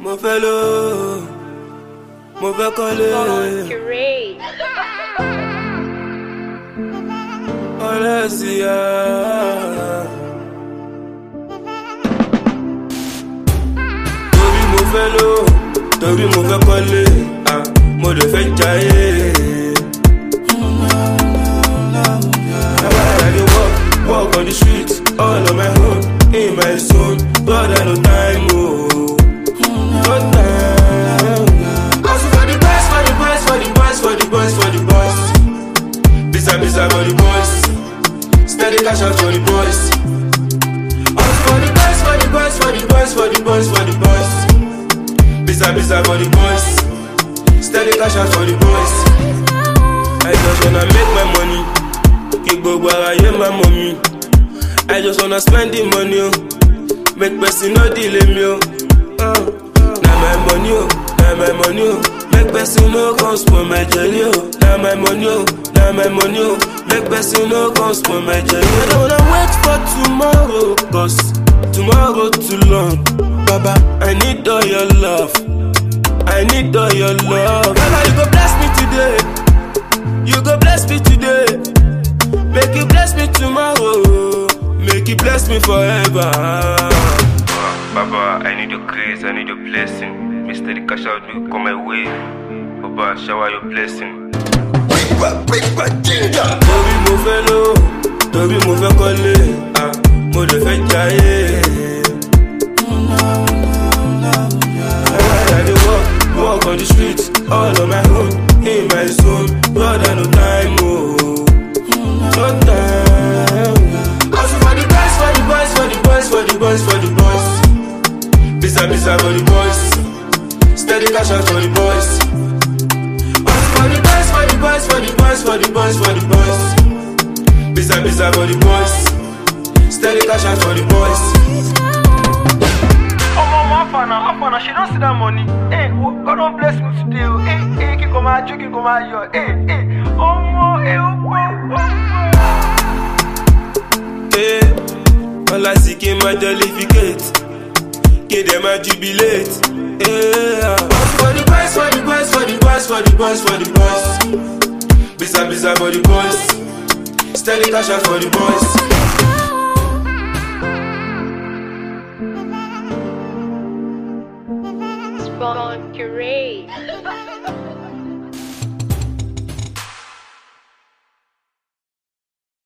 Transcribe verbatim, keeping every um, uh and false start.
Mo fẹ́ lò, mo fẹ́ kọ́lé. Ọ̀rẹ́ sí ya. Torí mo fẹ́ lò, torí mo fẹ́ kọ́lé. Ah, mo dẹ̀ fẹ́ jayé. Walk on the streets, all on my own, in my zone, brother no time, oh, no time. Also for the boys, for the boys, for the boys, for the boys, for the boys. Bisa bisa for the boys, steady cash out for the boys. Also for the boys, for the boys, for the boys, for the boys, for the boys. Bisa bisa for the boys, steady cash out for the boys. I just wanna make my money. Keep go where I am, my mommy. I just wanna spend the money, oh. Make person no delay me, oh. Uh, now my money, oh. Now my money, oh. Make person no come spoil my jelly, oh. Now my money, oh. Now my money, oh. Make person no come spoil my jelly. I don't wanna wait for tomorrow, cause tomorrow too long. Baba, I need all your love. I need all your love. Baba, you go bless me today. You go bless me today. Make you bless me tomorrow. Make you bless me forever. Baba, I need your grace, I need your blessing. Mister the cash out will come my way. Baba, shower your blessing. Torí mo fẹ́ lò, torí mo fẹ́ kọ́lé. Ah, mo dẹ̀ fẹ́ jayé. I dey walk, walk on the streets, all on my own, in my zone, brother no time, oh. No time. Also for the boys, for the boys, for the boys, for the boys, for the boys. Bisa bisa for the boys, steady cash out for the boys. Also for the boys, for the boys, for the boys, for the boys, for the boys. Bisa bisa for the boys, steady cash out for the boys. Oh mama, Afana, Afana, she don't see that money. Hey, God don't bless me today. Hey, hey, keep on my joke, keep on my yo. Hey, hey, oh mo, hey, oh mo, oh. Hey, all I see came my jollificate. Get them a jubilate. Hey, for the boys, for the boys, for the boys, for the boys, for the boys. Bisa bisa for the boys. Steady cash out for the boys. Spawn